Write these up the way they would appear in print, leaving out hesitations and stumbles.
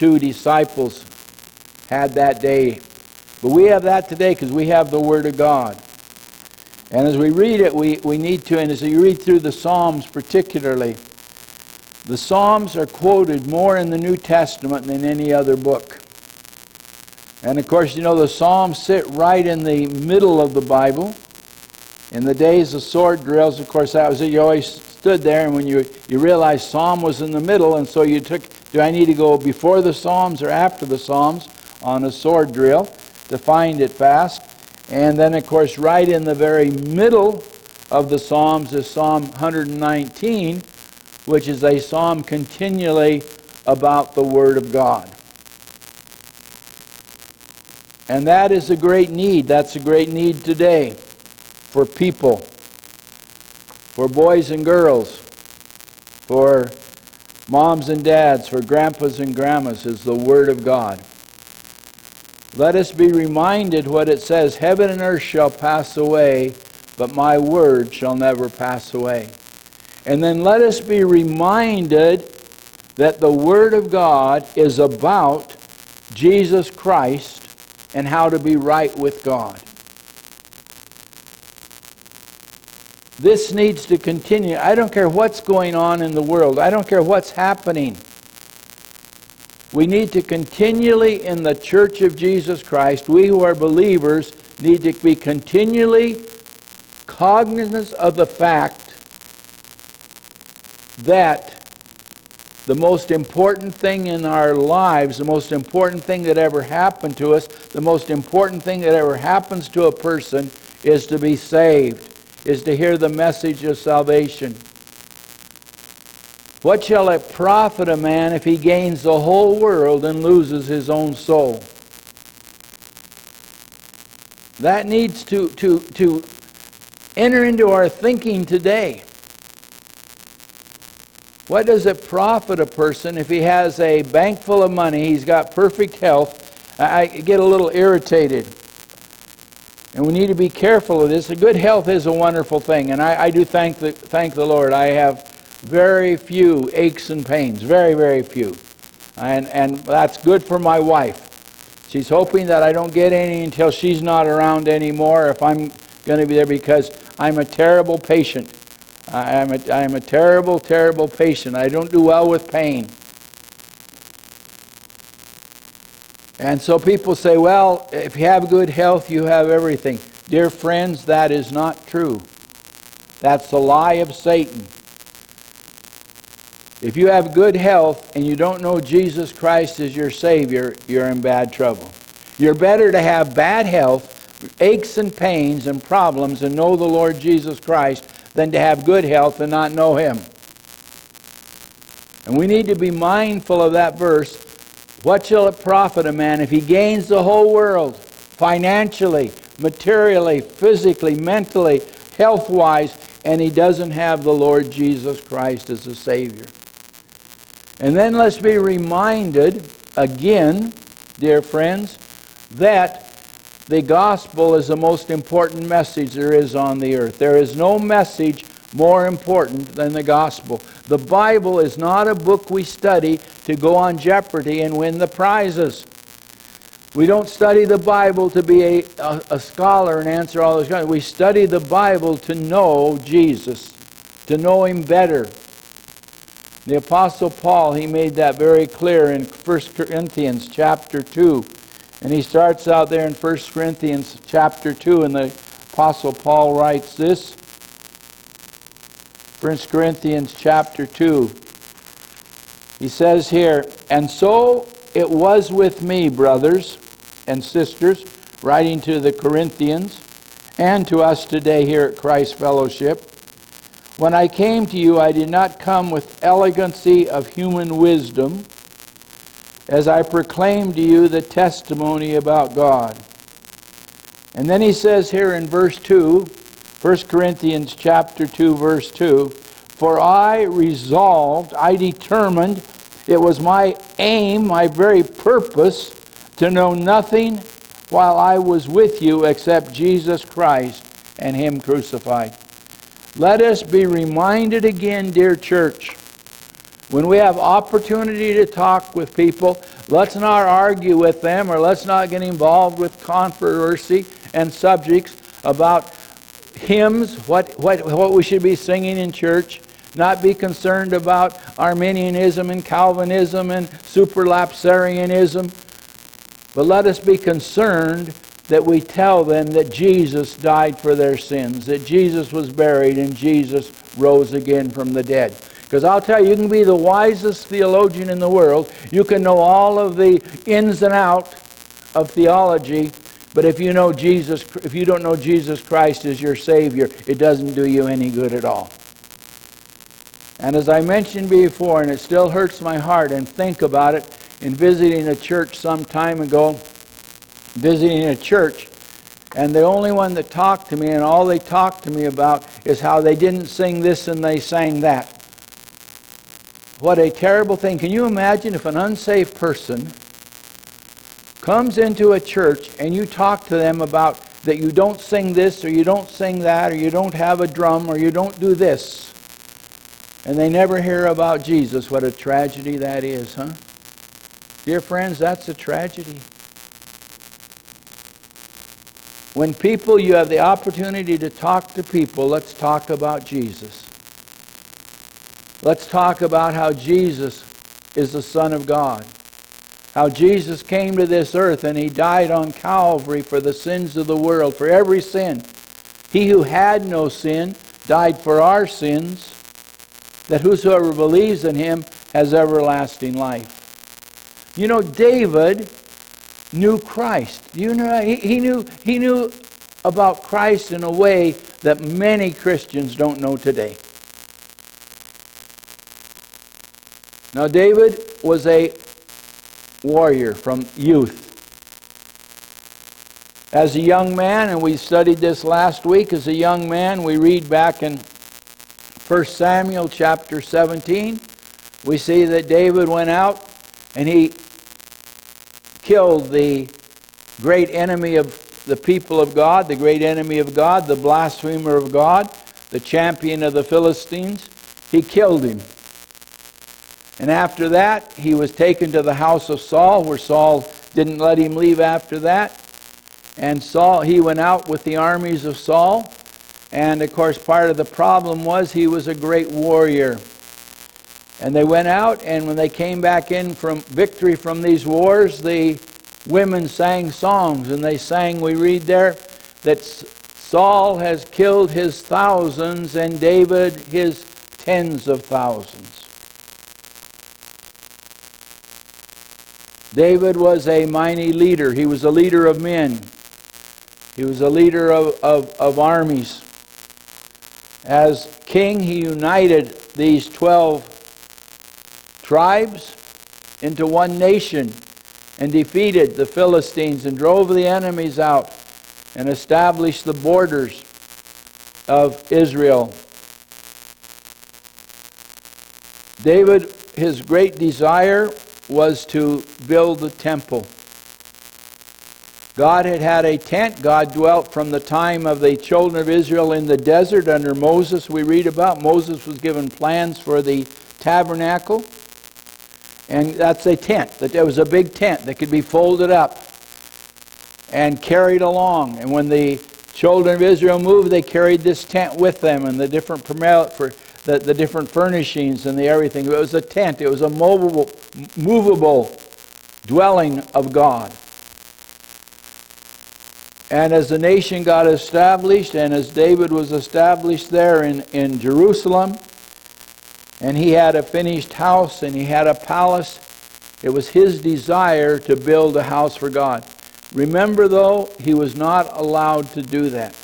two disciples had that day. But we have that today because we have the Word of God. And as we read it, we need to, and as you read through the Psalms particularly, the Psalms are quoted more in the New Testament than any other book. And of course, you know, the Psalms sit right in the middle of the Bible. In the days of sword drills, of course, that was it. You always stood there, and when you realized Psalm was in the middle, and so you took, do I need to go before the Psalms or after the Psalms on a sword drill to find it fast? And then, of course, right in the very middle of the Psalms is Psalm 119, which is a psalm continually about the Word of God. And that is a great need. That's a great need today for people, for boys and girls, for moms and dads, for grandpas and grandmas, is the Word of God. Let us be reminded what it says, heaven and earth shall pass away, but my word shall never pass away. And then let us be reminded that the Word of God is about Jesus Christ and how to be right with God. This needs to continue. I don't care what's going on in the world. I don't care what's happening. We need to continually, in the Church of Jesus Christ, we who are believers need to be continually cognizant of the fact that the most important thing in our lives, the most important thing that ever happened to us, the most important thing that ever happens to a person is to be saved, is to hear the message of salvation. What shall it profit a man if he gains the whole world and loses his own soul? That needs to enter into our thinking today. What does it profit a person if he has a bank full of money, he's got perfect health? I get a little irritated. And we need to be careful of this. Good health is a wonderful thing, and I do thank the Lord. I have very few aches and pains, very, very few. And that's good for my wife. She's hoping that I don't get any until she's not around anymore, if I'm going to be there, because I'm a terrible patient. I am a terrible, terrible patient. I don't do well with pain. And so people say, well, if you have good health, you have everything. Dear friends, that is not true. That's the lie of Satan. If you have good health and you don't know Jesus Christ as your Savior, you're in bad trouble. You're better to have bad health, aches and pains and problems, and know the Lord Jesus Christ than to have good health and not know Him. And we need to be mindful of that verse. What shall it profit a man if he gains the whole world, financially, materially, physically, mentally, health-wise, and he doesn't have the Lord Jesus Christ as a Savior? And then let's be reminded again, dear friends, that the gospel is the most important message there is on the earth. There is no message more important than the gospel. The Bible is not a book we study to go on Jeopardy and win the prizes. We don't study the Bible to be a scholar and answer all those questions. We study the Bible to know Jesus, to know Him better. The Apostle Paul, he made that very clear in 1 Corinthians chapter 2. And he starts out there in 1 Corinthians chapter 2, and the Apostle Paul writes this. 1 Corinthians chapter 2. He says here, and so it was with me, brothers and sisters, writing to the Corinthians, and to us today here at Christ Fellowship. When I came to you, I did not come with elegancy of human wisdom, as I proclaimed to you the testimony about God. And then he says here in verse 2, 1 Corinthians chapter 2, verse 2, for I resolved, I determined, it was my aim, my very purpose, to know nothing while I was with you except Jesus Christ and Him crucified. Let us be reminded again, dear church, when we have opportunity to talk with people, let's not argue with them, or let's not get involved with controversy and subjects about hymns, what we should be singing in church. Not be concerned about Arminianism and Calvinism and Supralapsarianism. But let us be concerned that we tell them that Jesus died for their sins, that Jesus was buried and Jesus rose again from the dead. Because I'll tell you, you can be the wisest theologian in the world. You can know all of the ins and outs of theology. But if you don't know Jesus Christ as your Savior, it doesn't do you any good at all. And as I mentioned before, and it still hurts my heart, and think about it, in visiting a church some time ago, and the only one that talked to me, and all they talked to me about, is how they didn't sing this and they sang that. What a terrible thing. Can you imagine if an unsaved person comes into a church and you talk to them about that you don't sing this, or you don't sing that, or you don't have a drum, or you don't do this, and they never hear about Jesus? What a tragedy that is, huh? Dear friends, that's a tragedy. When you have the opportunity to talk to people, let's talk about Jesus. Let's talk about how Jesus is the Son of God. How Jesus came to this earth and He died on Calvary for the sins of the world, for every sin. He who had no sin died for our sins, that whosoever believes in Him has everlasting life. You know, David knew Christ. You know, he knew about Christ in a way that many Christians don't know today. Now, David was a warrior from youth. As a young man, and we studied this last week, as a young man, we read back in 1 Samuel chapter 17, we see that David went out and he killed the great enemy of the people of God, the great enemy of God, the blasphemer of God, the champion of the Philistines. He killed him. And after that, he was taken to the house of Saul, where Saul didn't let him leave after that. And he went out with the armies of Saul. And of course, part of the problem was he was a great warrior. And they went out, and when they came back in from victory from these wars, the women sang songs. And they sang, we read there, that Saul has killed his thousands and David his tens of thousands. David was a mighty leader. He was a leader of men. He was a leader of armies. As king, he united these 12 tribes into one nation and defeated the Philistines and drove the enemies out and established the borders of Israel. David, his great desire was to build the temple. God had had a tent. God dwelt from the time of the children of Israel in the desert under Moses. We read about Moses was given plans for the tabernacle. And that's a tent. That there was a big tent that could be folded up and carried along. And when the children of Israel moved, they carried this tent with them and the different the different furnishings and the everything. It was a tent. It was a movable dwelling of God. And as the nation got established, and as David was established there in Jerusalem, and he had a finished house and he had a palace, it was his desire to build a house for God. Remember, though, he was not allowed to do that.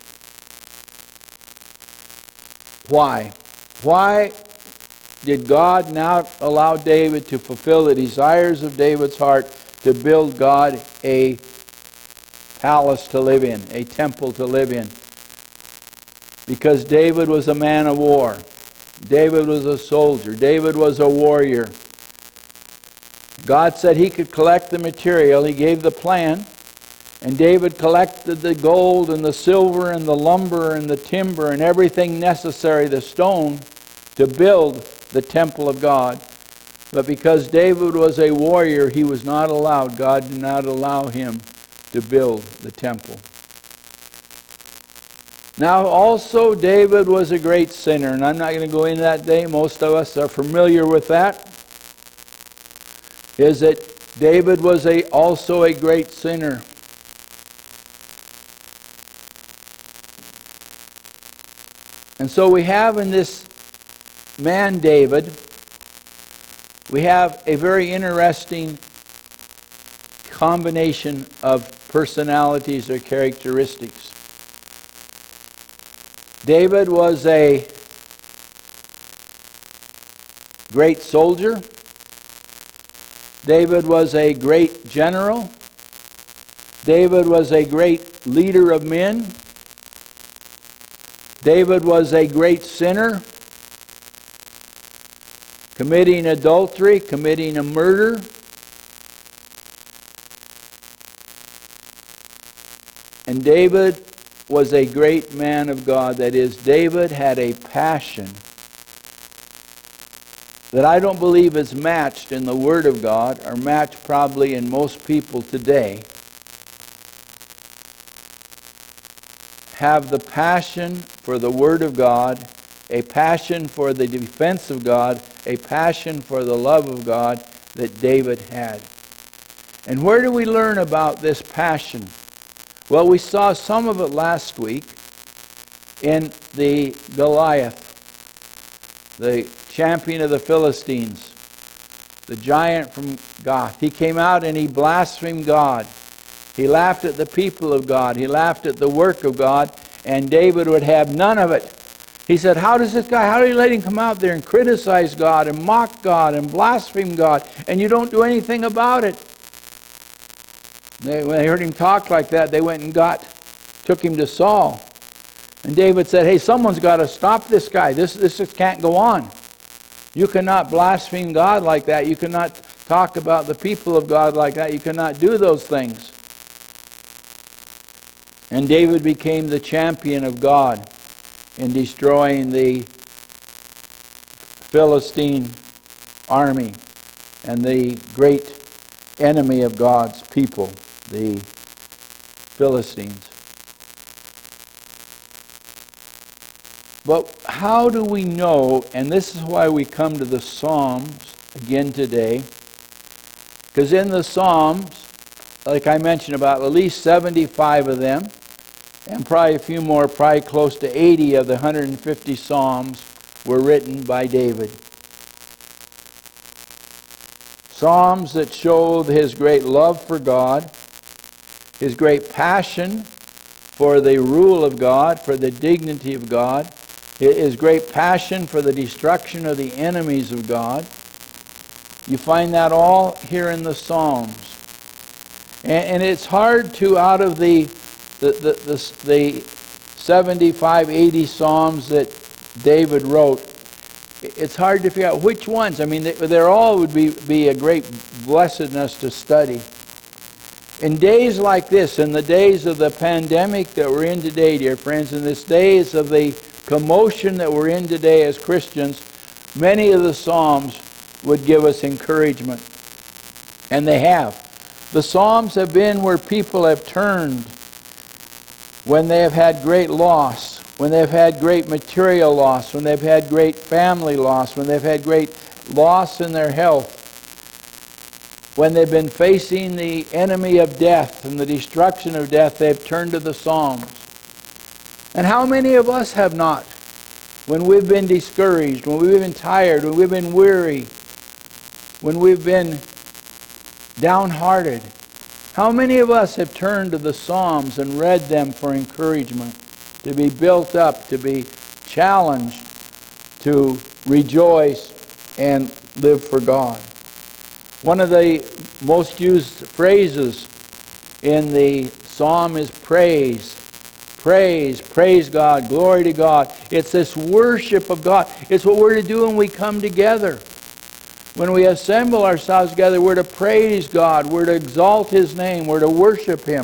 Why? Why did God not allow David to fulfill the desires of David's heart to build God a palace to live in, a temple to live in? Because David was a man of war. David was a soldier. David was a warrior. God said he could collect the material. He gave the plan. And David collected the gold and the silver and the lumber and the timber and everything necessary, the stone, to build the temple of God. But because David was a warrior, he was not allowed, God did not allow him to build the temple. Now also David was a great sinner, and I'm not going to go into that today. Most of us are familiar with that. Is that David was also a great sinner. And so we have in this man David, we have a very interesting combination of personalities or characteristics. David was a great soldier. David was a great general. David was a great leader of men. David was a great sinner, committing adultery, committing a murder. And David was a great man of God. That is, David had a passion that I don't believe is matched in the Word of God, or matched probably in most people today. Have the passion for the Word of God, a passion for the defense of God, a passion for the love of God that David had. And where do we learn about this passion? Well, we saw some of it last week in the Goliath, the champion of the Philistines, the giant from Gath. He came out and he blasphemed God. He laughed at the people of God. He laughed at the work of God, and David would have none of it. He said, how do you let him come out there and criticize God and mock God and blaspheme God, and you don't do anything about it? When they heard him talk like that, they went and took him to Saul. And David said, hey, someone's got to stop this guy. This just can't go on. You cannot blaspheme God like that. You cannot talk about the people of God like that. You cannot do those things. And David became the champion of God in destroying the Philistine army and the great enemy of God's people, the Philistines. But how do we know, and this is why we come to the Psalms again today, because in the Psalms, like I mentioned, about at least 75 of them, and probably a few more, probably close to 80 of the 150 Psalms were written by David. Psalms that showed his great love for God, his great passion for the rule of God, for the dignity of God, his great passion for the destruction of the enemies of God. You find that all here in the Psalms. And it's hard to, out of the 75, 80 Psalms that David wrote, it's hard to figure out which ones. I mean, they're all would be a great blessedness to study. In days like this, in the days of the pandemic that we're in today, dear friends, in this days of the commotion that we're in today as Christians, many of the Psalms would give us encouragement. And they have. The Psalms have been where people have turned when they have had great loss, when they've had great material loss, when they've had great family loss, when they've had great loss in their health, when they've been facing the enemy of death and the destruction of death, they've turned to the Psalms. And how many of us have not? When we've been discouraged, when we've been tired, when we've been weary, when we've been downhearted, how many of us have turned to the Psalms and read them for encouragement, to be built up, to be challenged, to rejoice and live for God? One of the most used phrases in the Psalm is praise. Praise God, glory to God. It's this worship of God. It's what we're to do when we come together. When we assemble ourselves together, we're to praise God. We're to exalt His name. We're to worship Him.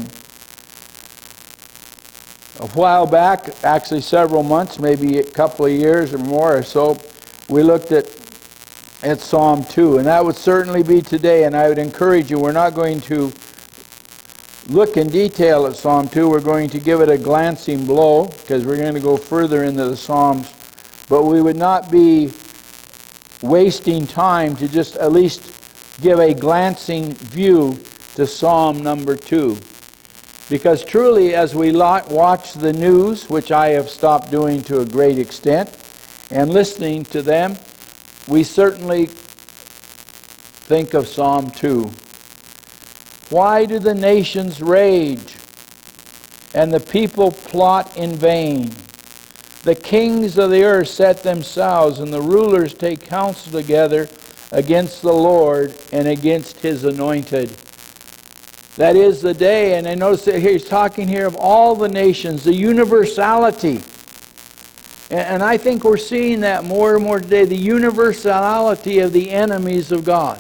A while back, actually several months, maybe a couple of years or more or so, we looked at at Psalm 2. And that would certainly be today. And I would encourage you, we're not going to look in detail at Psalm 2. We're going to give it a glancing blow, because we're going to go further into the Psalms. But we would not be wasting time to just at least give a glancing view to Psalm number 2. Because truly, as we watch the news, which I have stopped doing to a great extent, and listening to them, we certainly think of Psalm 2. Why do the nations rage, and the people plot in vain? The kings of the earth set themselves, and the rulers take counsel together against the Lord and against His anointed. That is the day, and I notice that he's talking here of all the nations, the universality. And I think we're seeing that more and more today, the universality of the enemies of God.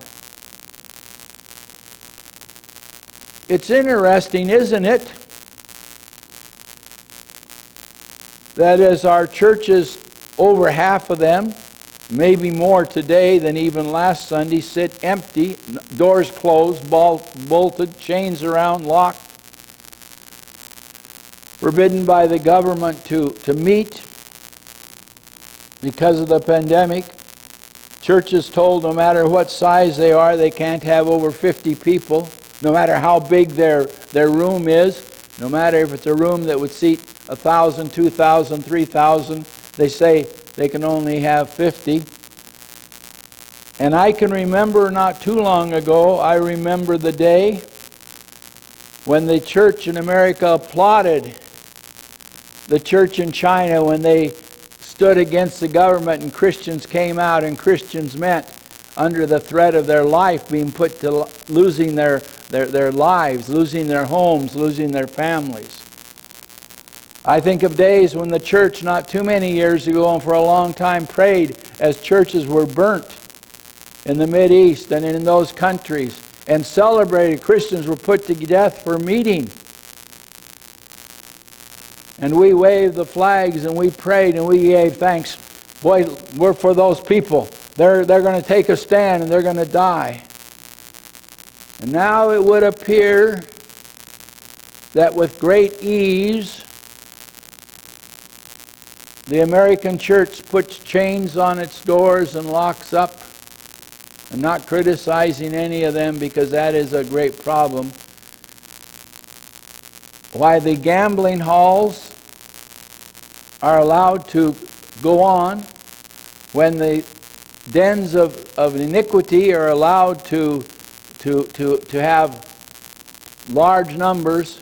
It's interesting, isn't it, that as our churches, over half of them, maybe more today than even last Sunday, sit empty, doors closed, bolted, chains around, locked, forbidden by the government to meet because of the pandemic. Churches told no matter what size they are, they can't have over 50 people. No matter how big their room is, no matter if it's a room that would seat 1,000, 2,000, 3,000, they say they can only have 50. And I can remember not too long ago, I remember the day when the church in America applauded the church in China when they stood against the government and Christians came out, and Christians met under the threat of their life being put to losing their lives, losing their homes, losing their families. I think of days when the church not too many years ago and for a long time prayed as churches were burnt in the Mideast and in those countries, and celebrated. Christians were put to death for meeting. And we waved the flags and we prayed and we gave thanks. Boy, we're for those people. They're going to take a stand and they're going to die. And now it would appear that with great ease, the American church puts chains on its doors and locks up. I'm not criticizing any of them because that is a great problem. Why the gambling halls are allowed to go on, when the dens of iniquity are allowed to have large numbers,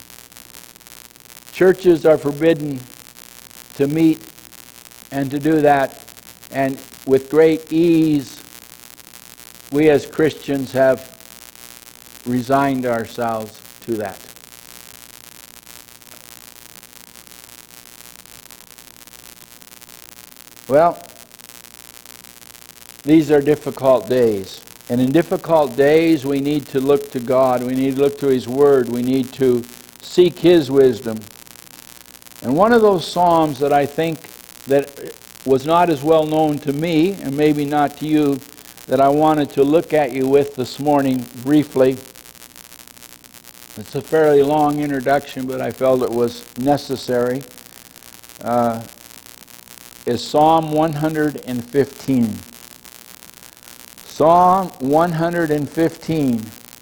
churches are forbidden to meet and to do that. And with great ease, we as Christians have resigned ourselves to that. Well, these are difficult days. And in difficult days, we need to look to God. We need to look to His Word. We need to seek His wisdom. And one of those Psalms that I think that was not as well known to me, and maybe not to you, that I wanted to look at you with this morning briefly. It's a fairly long introduction, but I felt it was necessary. Is Psalm 115. Psalm 115.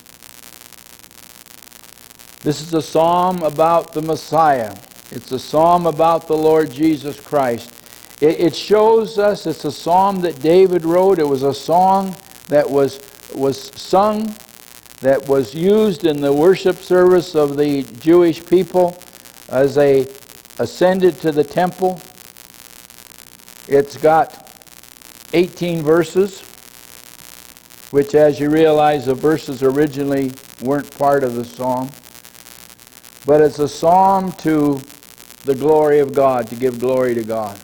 This is a psalm about the Messiah. It's a psalm about the Lord Jesus Christ. It shows us, it's a psalm that David wrote. It was a song that was sung, that was used in the worship service of the Jewish people as they ascended to the temple. It's got 18 verses, which, as you realize, the verses originally weren't part of the psalm. But it's a psalm to the glory of God, to give glory to God.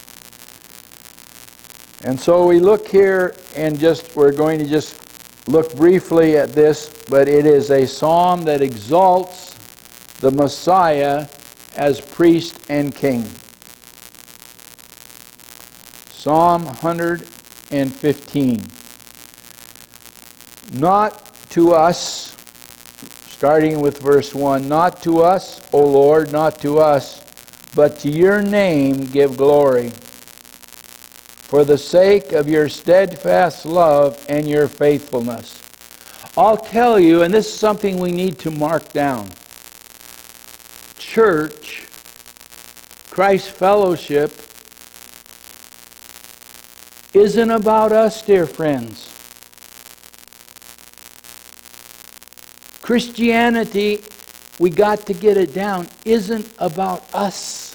And so we look here and we're going to just look briefly at this, but it is a psalm that exalts the Messiah as priest and king. Psalm 115. and 15. Not to us, starting with verse 1, not to us, O Lord, not to us, but to your name give glory, for the sake of your steadfast love and your faithfulness. I'll tell you, and this is something we need to mark down. Church, Christ Fellowship, isn't about us, dear friends. Christianity, we got to get it down, isn't about us.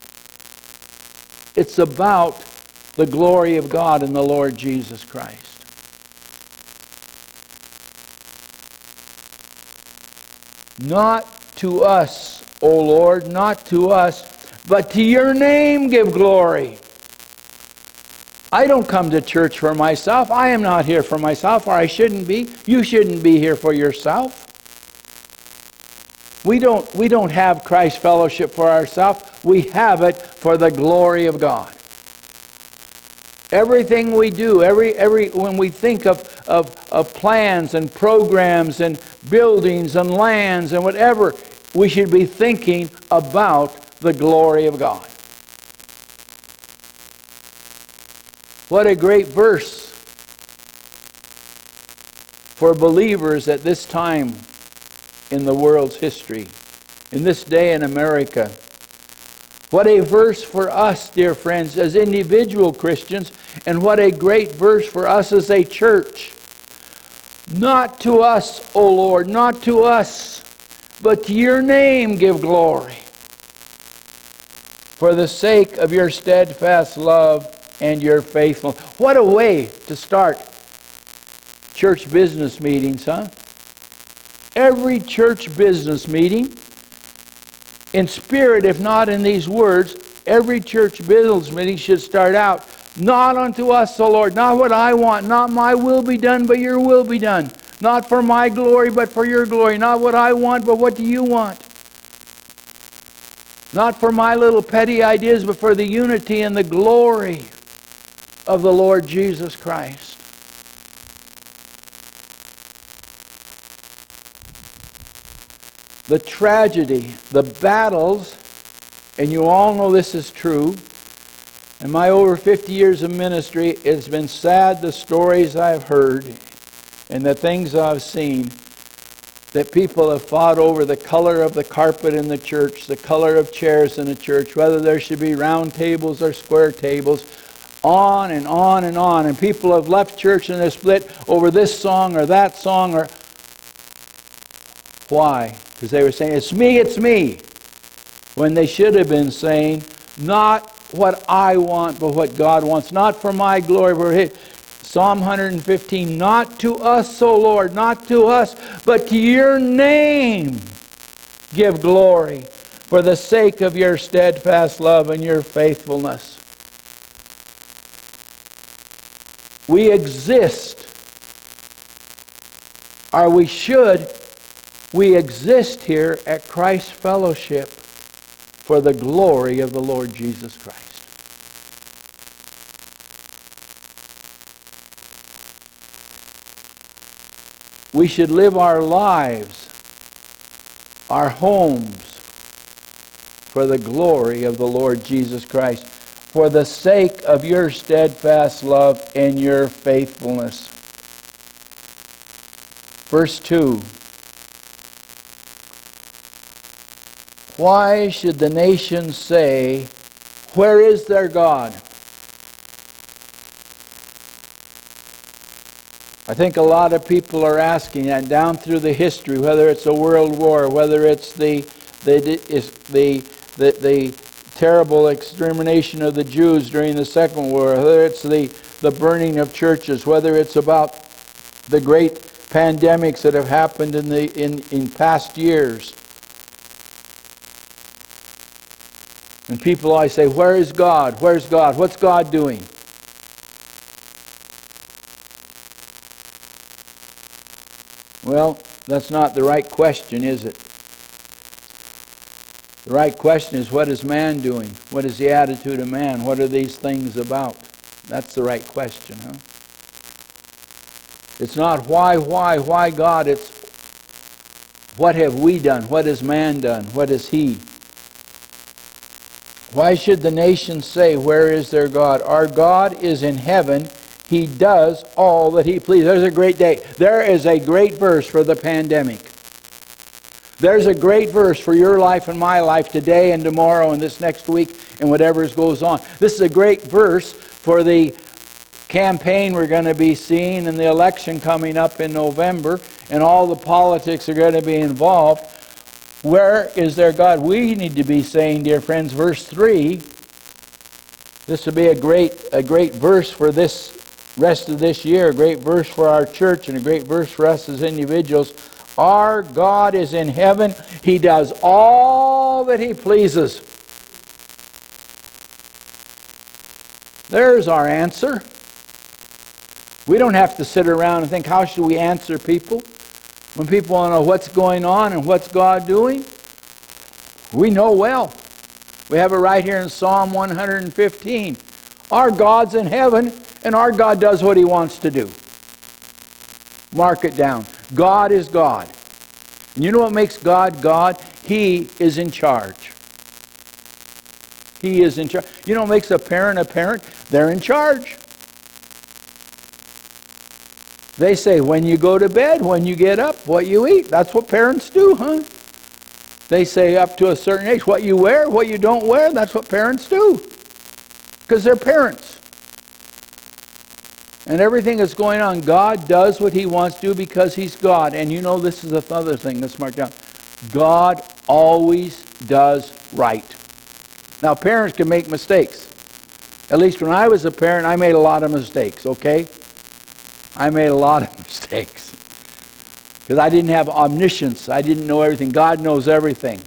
It's about the glory of God in the Lord Jesus Christ. Not to us, O Lord, not to us, but to your name give glory. I don't come to church for myself. I am not here for myself, or I shouldn't be. You shouldn't be here for yourself. We don't have Christ Fellowship for ourselves. We have it for the glory of God. Everything we do, when we think of plans and programs and buildings and lands and whatever, we should be thinking about the glory of God. What a great verse for believers at this time in the world's history, in this day in America. What a verse for us, dear friends, as individual Christians, and what a great verse for us as a church. Not to us, O Lord, not to us, but to your name give glory, for the sake of your steadfast love and your faithfulness. What a way to start church business meetings, huh? Every church business meeting, in spirit, if not in these words, every church business meeting should start out, not unto us, O Lord, not what I want, not my will be done, but your will be done. Not for my glory, but for your glory. Not what I want, but what do you want? Not for my little petty ideas, but for the unity and the glory of the Lord Jesus Christ. The tragedy, the battles, and you all know this is true. In my over 50 years of ministry, it's been sad, the stories I've heard and the things I've seen, that people have fought over the color of the carpet in the church, the color of chairs in the church, whether there should be round tables or square tables, on and on and on. And people have left church and they're split over this song or that song. Or why? Because they were saying, it's me, when they should have been saying, not what I want, but what God wants. Not for my glory, but for His. Psalm 115, not to us, O Lord, not to us, but to your name give glory, for the sake of your steadfast love and your faithfulness. We exist, or we exist here at Christ Fellowship for the glory of the Lord Jesus Christ. We should live our lives, our homes, for the glory of the Lord Jesus Christ, for the sake of your steadfast love and your faithfulness. Verse 2. Why should the nations say, where is their God? I think a lot of people are asking that down through the history, whether it's a world war, whether it's the terrible extermination of the Jews during the Second War, whether it's the burning of churches, whether it's about the great pandemics that have happened in past years. And people always say, where is God? Where's God? What's God doing? Well, that's not the right question, is it? The right question is, what is man doing? What is the attitude of man? What are these things about? That's the right question, huh? It's not why God, it's what have we done? What has man done? What is he? Why should the nations say, where is their God? Our God is in heaven. He does all that he pleases. There's a great day. There is a great verse for the pandemic. There's a great verse for your life and my life today and tomorrow and this next week and whatever goes on. This is a great verse for the campaign we're going to be seeing and the election coming up in November, and all the politics are going to be involved. Where is their God? We need to be saying, dear friends, verse 3, this will be a great verse for this rest of this year, a great verse for our church, and a great verse for us as individuals. Our God is in heaven. He does all that he pleases. There's our answer. We don't have to sit around and think, how should we answer people? When people want to know what's going on and what's God doing, we know well. We have it right here in Psalm 115. Our God's in heaven, and our God does what he wants to do. Mark it down. God is God. And you know what makes God God? He is in charge. He is in charge. You know what makes a parent? They're in charge. They say, when you go to bed, when you get up, what you eat. That's what parents do, huh? They say up to a certain age, what you wear, what you don't wear, that's what parents do. Because they're parents. And everything that's going on, God does what he wants to do because he's God. And you know, this is the other thing that's marked down. God always does right. Now, parents can make mistakes. At least when I was a parent, I made a lot of mistakes, okay? I made a lot of mistakes. Because I didn't have omniscience. I didn't know everything. God knows everything.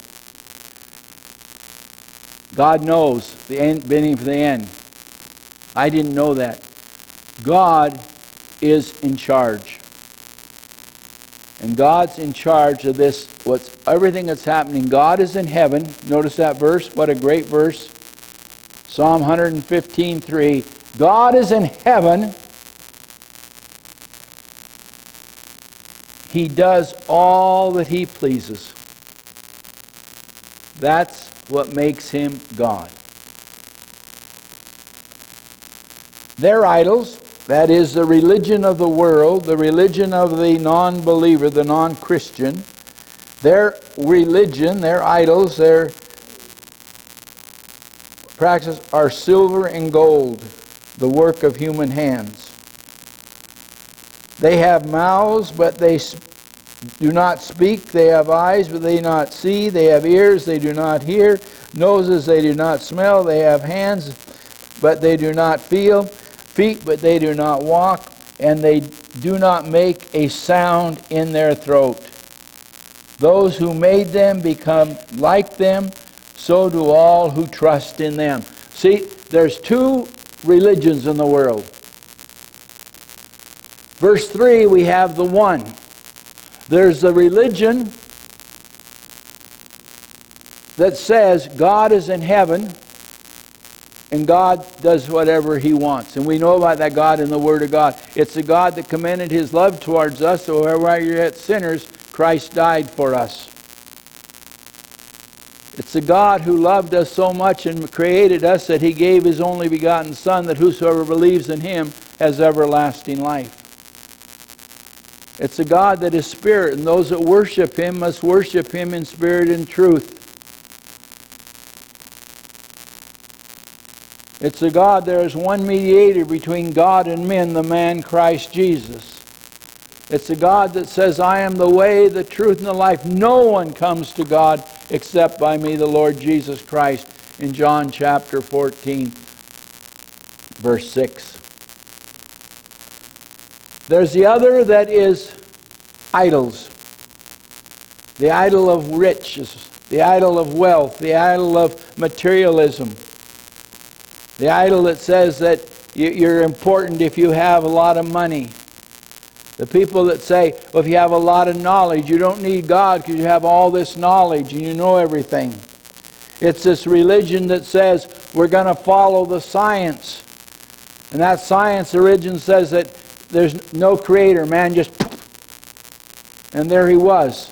God knows the end, beginning from the end. I didn't know that. God is in charge. And God's in charge of this, everything that's happening. God is in heaven. Notice that verse. What a great verse. Psalm 115:3. God is in heaven. He does all that he pleases. That's what makes him God. Their idols, that is the religion of the world, the religion of the non-believer, the non-Christian, their religion, their idols, their practice are silver and gold, the work of human hands. They have mouths, but they do not speak. They have eyes, but they do not see. They have ears, they do not hear. Noses, they do not smell. They have hands, but they do not feel. Feet, but they do not walk. And they do not make a sound in their throat. Those who made them become like them. So do all who trust in them. See, there's two religions in the world. Verse 3, we have the one. There's the religion that says God is in heaven and God does whatever he wants. And we know about that God in the Word of God. It's the God that commended his love towards us, so while you're yet sinners, Christ died for us. It's the God who loved us so much and created us that he gave his only begotten Son, that whosoever believes in him has everlasting life. It's a God that is spirit, and those that worship him must worship him in spirit and truth. It's a God, there is one mediator between God and men, the man Christ Jesus. It's a God that says, I am the way, the truth, and the life. No one comes to God except by me, the Lord Jesus Christ, in John chapter 14, verse 6. There's the other that is idols. The idol of riches, the idol of wealth, the idol of materialism. The idol that says that you're important if you have a lot of money. The people that say, well, if you have a lot of knowledge, you don't need God because you have all this knowledge and you know everything. It's this religion that says we're going to follow the science. And that science origin says that there's no creator. Man just... And there he was.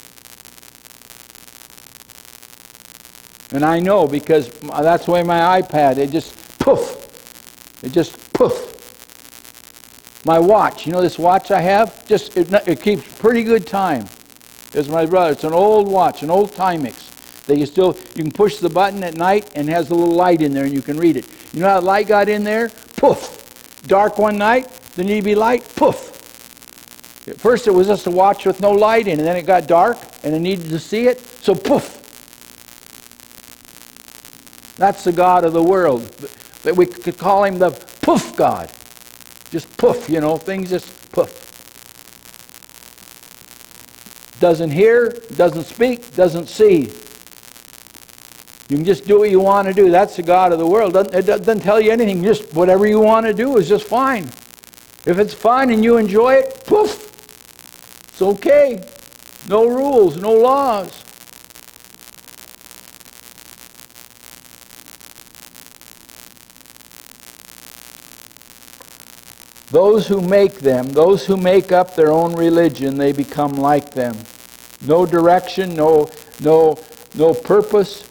And I know because that's the way my iPad, it just poof. It just poof. My watch, you know this watch I have? Just it keeps pretty good time. It's my brother. It's an old watch, an old Timex. You can push the button at night and it has a little light in there and you can read it. You know how the light got in there? Poof. Dark one night, there needed to be light, poof. At first it was just a watch with no light in it, and then it got dark and it needed to see it, so poof. That's the God of the world. But we could call him the poof God. Just poof, you know, things just poof. Doesn't hear, doesn't speak, doesn't see. You can just do what you want to do. That's the God of the world. It doesn't tell you anything. Just whatever you want to do is just fine. If it's fun and you enjoy it, poof. It's okay. No rules, no laws. Those who make up their own religion, they become like them. No direction, no purpose,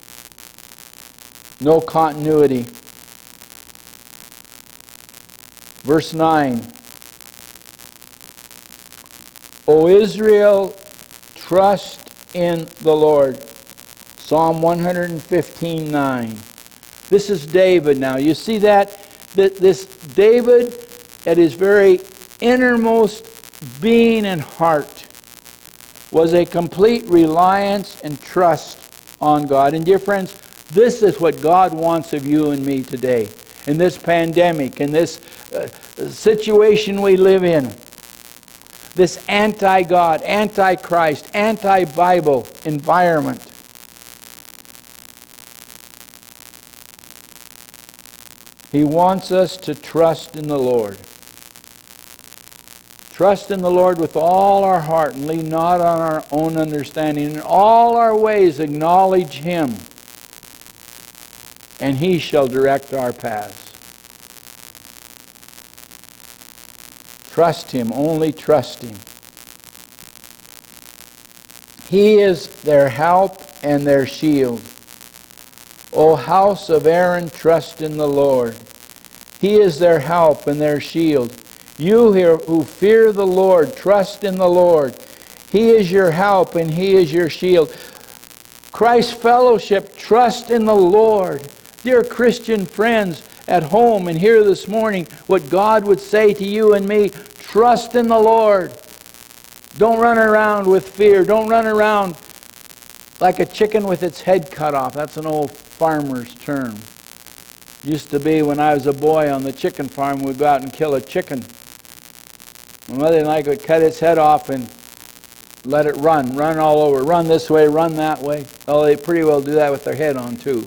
no continuity. Verse 9. O Israel, trust in the Lord. Psalm 115:9. This is David now. You see that? This David, at his very innermost being and heart, was a complete reliance and trust on God. And dear friends, this is what God wants of you and me today. In this pandemic, in this situation we live in, this anti-God, anti-Christ, anti-Bible environment. He wants us to trust in the Lord. Trust in the Lord with all our heart and lean not on our own understanding. In all our ways acknowledge Him, and He shall direct our paths. Trust Him, only trust Him. He is their help and their shield. O house of Aaron, trust in the Lord. He is their help and their shield. You here who fear the Lord, trust in the Lord. He is your help and He is your shield. Christ Fellowship, trust in the Lord. Dear Christian friends at home and here this morning, what God would say to you and me, trust in the Lord. Don't run around with fear. Don't run around like a chicken with its head cut off. That's an old farmer's term. Used to be when I was a boy on the chicken farm, we'd go out and kill a chicken. My mother and I would cut its head off and let it run all over. Run this way, run that way. Oh, they pretty well do that with their head on too.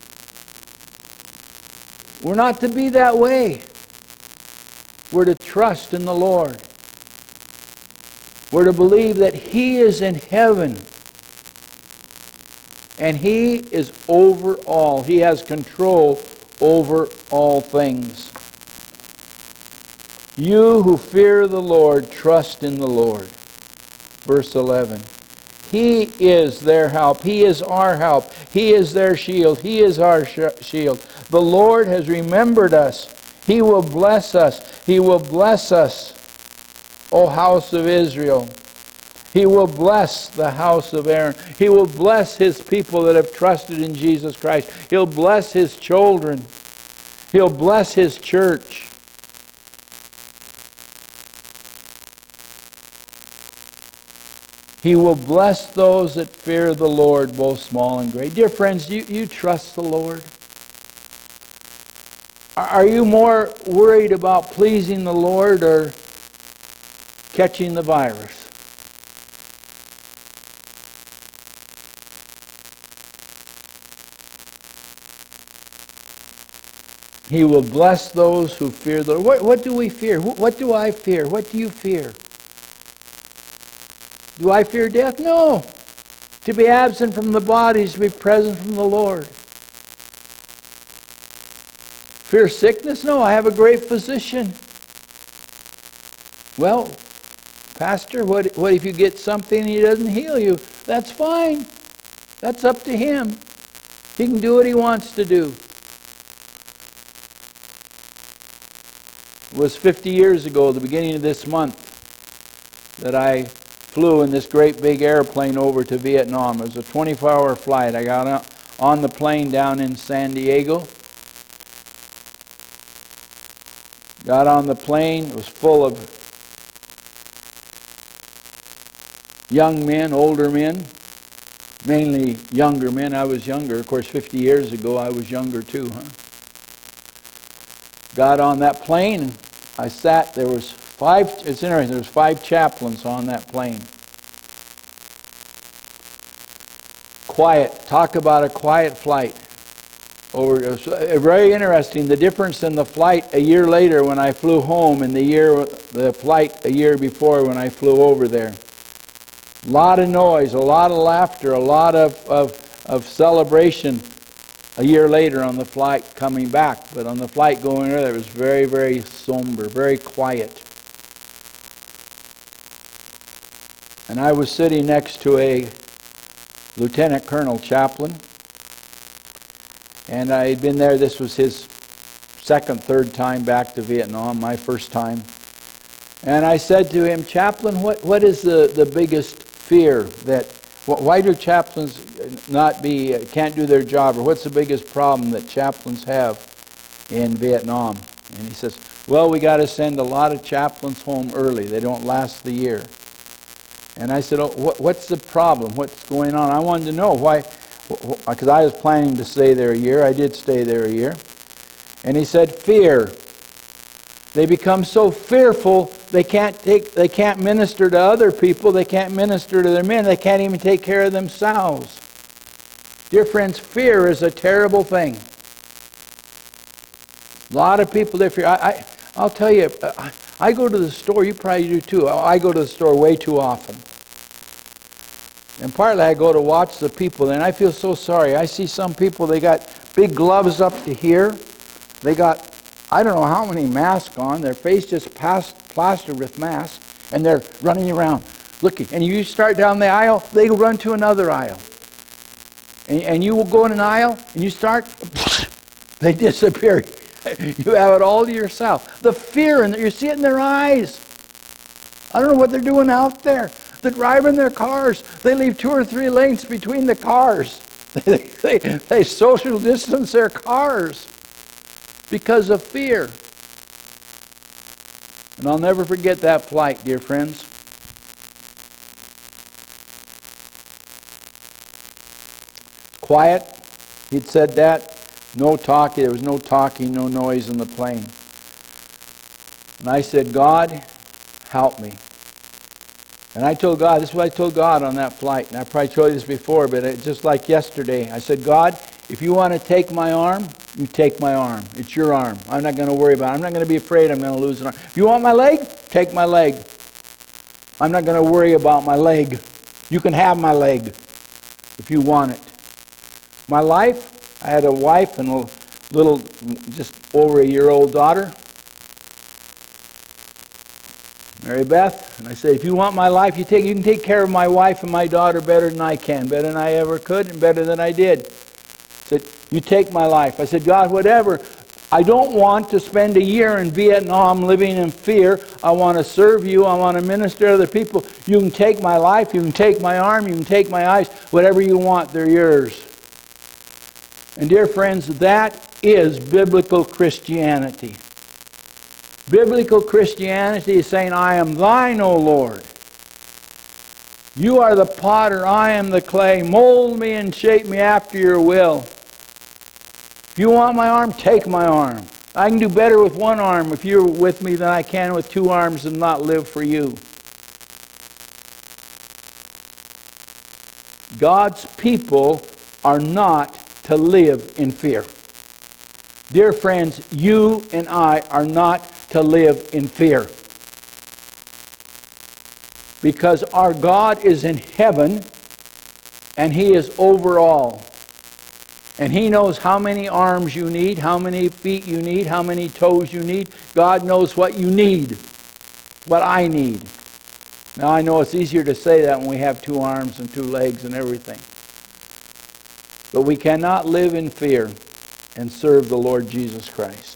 We're not to be that way. We're to trust in the Lord. We're to believe that He is in heaven. And He is over all. He has control over all things. You who fear the Lord, trust in the Lord. Verse 11. He is their help. He is our help. He is their shield. He is our shield. The Lord has remembered us. He will bless us. He will bless us, O house of Israel. He will bless the house of Aaron. He will bless His people that have trusted in Jesus Christ. He'll bless His children. He'll bless His church. He will bless those that fear the Lord, both small and great. Dear friends, you trust the Lord? Are you more worried about pleasing the Lord or catching the virus? He will bless those who fear the Lord. What do we fear? What do I fear? What do you fear? Do I fear death? No. To be absent from the body is to be present from the Lord. Fear sickness? No, I have a great physician. Well, Pastor, what if you get something and he doesn't heal you? That's fine. That's up to him. He can do what he wants to do. It was 50 years ago, the beginning of this month, that I flew in this great big airplane over to Vietnam. It was a 24-hour flight. I got on the plane down in San Diego. Got on the plane. It was full of young men, older men, mainly younger men. I was younger. Of course, 50 years ago, I was younger too, huh? Got on that plane, and I sat. There was it's interesting, there was 5 chaplains on that plane. Quiet. Talk about a quiet flight. It was very interesting, the difference in the flight a year later when I flew home and the flight a year before when I flew over there. A lot of noise, a lot of laughter, a lot of celebration a year later on the flight coming back. But on the flight going there, it was very, very somber, very quiet. And I was sitting next to a lieutenant colonel chaplain. And I had been there, this was his second, third time back to Vietnam, my first time. And I said to him, Chaplain, what is the biggest fear why do chaplains can't do their job, or what's the biggest problem that chaplains have in Vietnam? And he says, well, we got to send a lot of chaplains home early. They don't last the year. And I said, what's the problem? What's going on? I wanted to know why, because I was planning to stay there a year. I did stay there a year. And he said, fear. They become so fearful they can't minister to other people, they can't minister to their men, they can't even take care of themselves. Dear friends, fear is a terrible thing. A lot of people, they fear. I'll tell you, I go to the store, you probably do too. I go to the store way too often. And partly I go to watch the people, and I feel so sorry. I see some people, they got big gloves up to here. They got, I don't know how many masks on. Their face just plastered with masks, and they're running around looking. And you start down the aisle, they run to another aisle. And you will go in an aisle, and you start, they disappear. You have it all to yourself. The fear, and you see it in their eyes. I don't know what they're doing out there. They're driving their cars. They leave 2 or 3 lanes between the cars. They social distance their cars because of fear. And I'll never forget that flight, dear friends. Quiet. He'd said that. No talking. There was no talking, no noise in the plane. And I said, God, help me. And I told God, this is what I told God on that flight. And I probably told you this before, but just like yesterday, I said, God, if you want to take my arm, you take my arm. It's your arm. I'm not going to worry about it. I'm not going to be afraid I'm going to lose an arm. If you want my leg, take my leg. I'm not going to worry about my leg. You can have my leg if you want it. My life, I had a wife and a little, just over a year-old daughter, Mary Beth. And I said, if you want my life, you can take care of my wife and my daughter better than I can, better than I ever could, and better than I did. I said, you take my life. I said, God, whatever. I don't want to spend a year in Vietnam living in fear. I want to serve you. I want to minister to other people. You can take my life. You can take my arm. You can take my eyes. Whatever you want, they're yours. And dear friends, that is biblical Christianity. Biblical Christianity is saying, I am thine, O Lord. You are the potter, I am the clay. Mold me and shape me after your will. If you want my arm, take my arm. I can do better with one arm if you're with me than I can with 2 arms and not live for you. God's people are not to live in fear. Dear friends, you and I are not to live in fear. Because our God is in heaven and He is over all. And He knows how many arms you need, how many feet you need, how many toes you need. God knows what you need, what I need. Now I know it's easier to say that when we have 2 arms and 2 legs and everything. But we cannot live in fear and serve the Lord Jesus Christ.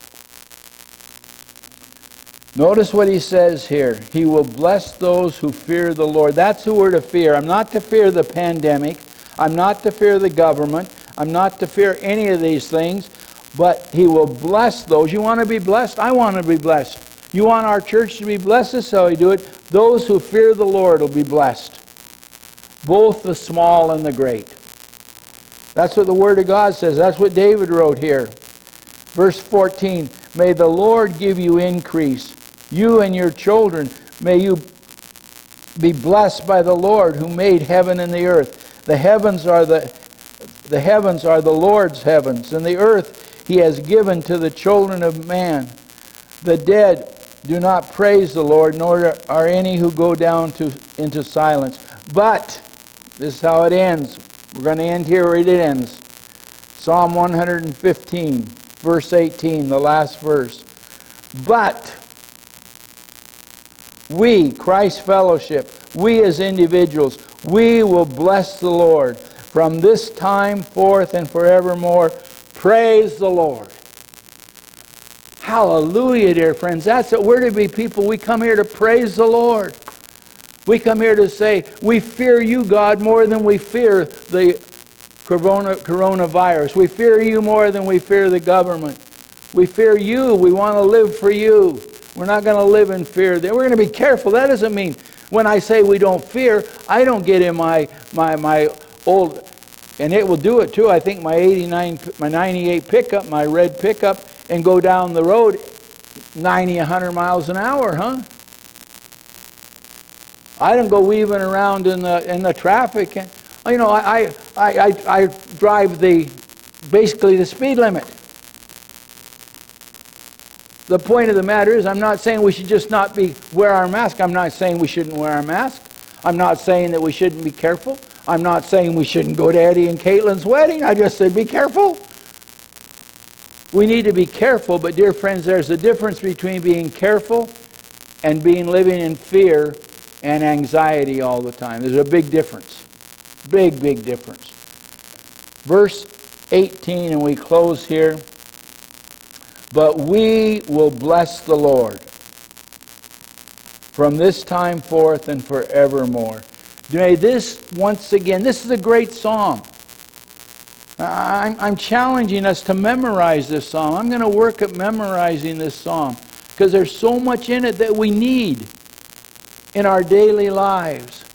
Notice what He says here. He will bless those who fear the Lord. That's who we're to fear. I'm not to fear the pandemic. I'm not to fear the government. I'm not to fear any of these things. But He will bless those. You want to be blessed? I want to be blessed. You want our church to be blessed? That's how we do it. Those who fear the Lord will be blessed. Both the small and the great. That's what the Word of God says. That's what David wrote here. Verse 14, may the Lord give you increase. You and your children, may you be blessed by the Lord who made heaven and the earth. The heavens are the Lord's heavens, and the earth He has given to the children of man. The dead do not praise the Lord, nor are any who go down into silence. But, this is how it ends. We're going to end here where it ends. Psalm 115, verse 18, the last verse. But we, Christ Fellowship, we as individuals, we will bless the Lord from this time forth and forevermore. Praise the Lord. Hallelujah, dear friends. That's it. We're to be people. We come here to praise the Lord. We come here to say, we fear you, God, more than we fear the coronavirus. We fear you more than we fear the government. We fear you. We want to live for you. We're not going to live in fear. We're going to be careful. That doesn't mean when I say we don't fear, I don't get in my old, and it will do it too, I think my 98 pickup, my red pickup, and go down the road 90, 100 miles an hour, huh? I don't go weaving around in the traffic. You know, I drive basically the speed limit. The point of the matter is, I'm not saying we should just not wear our mask. I'm not saying we shouldn't wear our mask. I'm not saying that we shouldn't be careful. I'm not saying we shouldn't go to Eddie and Caitlin's wedding. I just said be careful. We need to be careful, but dear friends, there's a difference between being careful and living in fear and anxiety all the time. There's a big difference. Big, big difference. Verse 18, and we close here. But we will bless the Lord from this time forth and forevermore. May this, once again, this is a great psalm. I'm challenging us to memorize this psalm. I'm going to work at memorizing this psalm because there's so much in it that we need in our daily lives.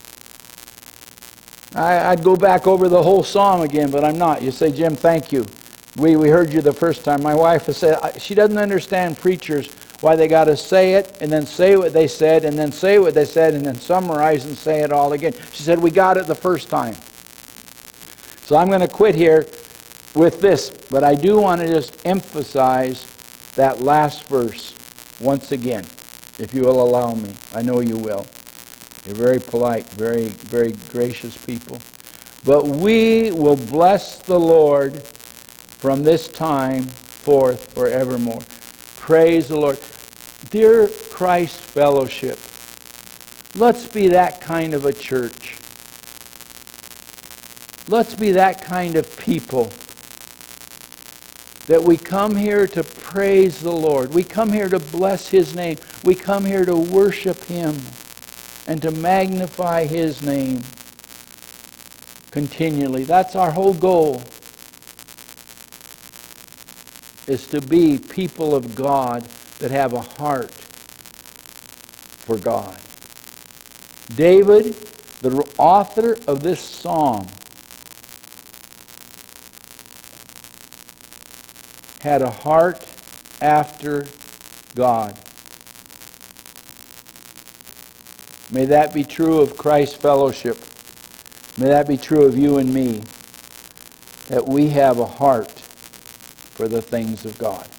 I'd go back over the whole psalm again, but I'm not. You say, Jim, thank you. We heard you the first time. My wife has said she doesn't understand preachers, why they got to say it and then say what they said and then say what they said and then summarize and say it all again. She said, we got it the first time. So I'm going to quit here with this, but I do want to just emphasize that last verse once again, if you will allow me. I know you will. You're very polite, very, very gracious people. But we will bless the Lord from this time forth forevermore. Praise the Lord. Dear Christ Fellowship, let's be that kind of a church. Let's be that kind of people that we come here to praise the Lord. We come here to bless His name. We come here to worship Him and to magnify His name continually. That's our whole goal, is to be people of God that have a heart for God. David, the author of this psalm, had a heart after God. May that be true of Christ Fellowship. May that be true of you and me, that we have a heart for the things of God.